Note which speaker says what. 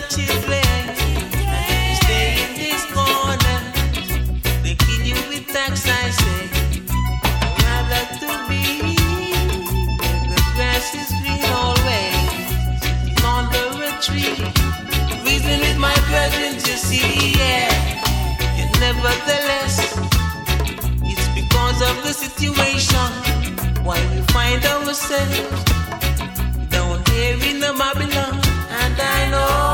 Speaker 1: children. Stay in this corner. They kill you with tax, I say. Rather to be where the grass is green always, under a tree. Reason with my brethren to see, yeah. And nevertheless, it's because of the situation why we find ourselves down here in the Babylon. And I know